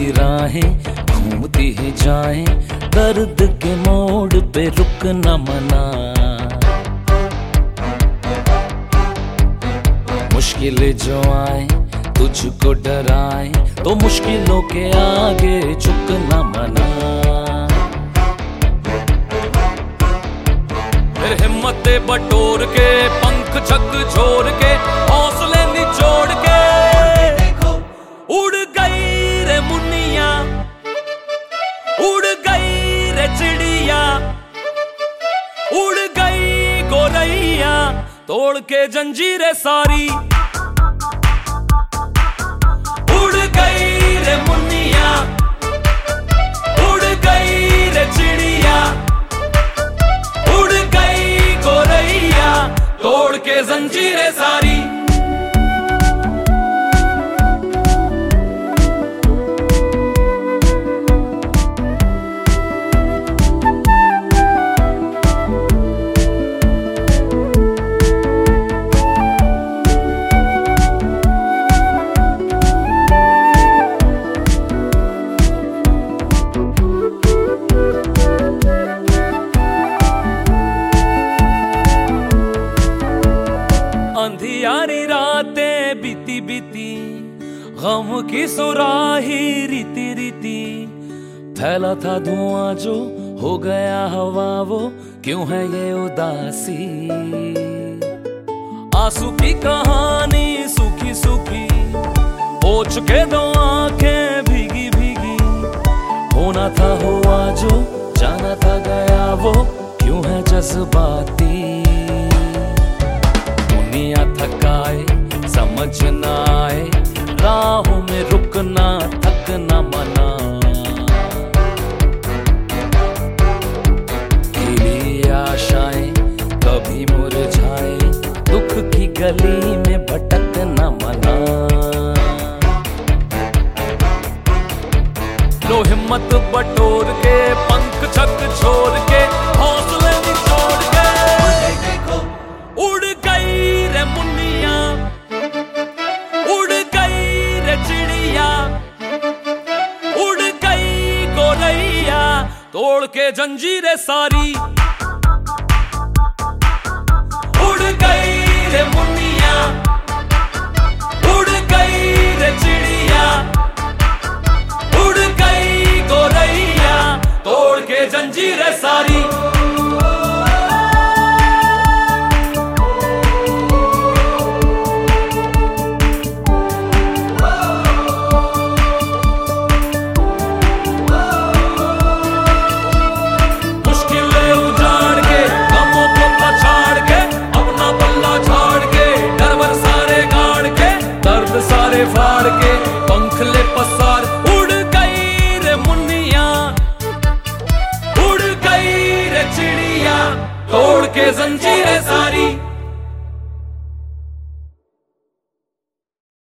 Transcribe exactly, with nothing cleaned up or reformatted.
की राहें घूमती ही जाएं, दर्द के मोड़ पे रुकना मना। मुश्किलें जो आए तुझको डराए, तो मुश्किलों के आगे झुकना मना। फिर हिम्मतें बटोर के, पंख झकझोर के, हौसले निचोड़ के उड़ गई रे मुन्निया, उड़ गई रे चिड़िया, उड़ गई गोरैया, तोड़ के जंजीरें सारी। उड़ गई रे मुन्निया, उड़ गई रे चिड़िया, उड़ गई गोरैया, तोड़ के जंजीरें सारी। अंधियारी रातें बीती बीती, गम की सुराही रीति रीति, फैला था धुआं जो हो गया हवा, वो क्यों है ये उदासी। आंसू की कहानी सूखी सूखी, हो चुके दो आंखें भीगी भीगी, होना था हुआ जो जाना था गया, वो क्यों है जज्बाती। दुनिया थकाए समझ न आए, राहों में रुकना थकना मना। खिली आशाएं कभी मुरझाए, दुख की गली में भटकना मना। लो हिम्मत बटोर के, पंख झकझोर के, हौसले निचोड़ के उड़ गई रे मुन्निया, उड़ गई रे चिड़िया, उड़ गई गोरैया, तोड़ के जंजीरें सारी। उड़ गई रे मुन्निया, उड़ गई रे चिड़िया, उड़ गई गोरैया, तोड़ के जंजीरें सारी। फाड़ के पंखले पसार, उड़ गई रे मुन्निया, उड़ गई रे चिड़िया, तोड़ के जंजीरें सारी।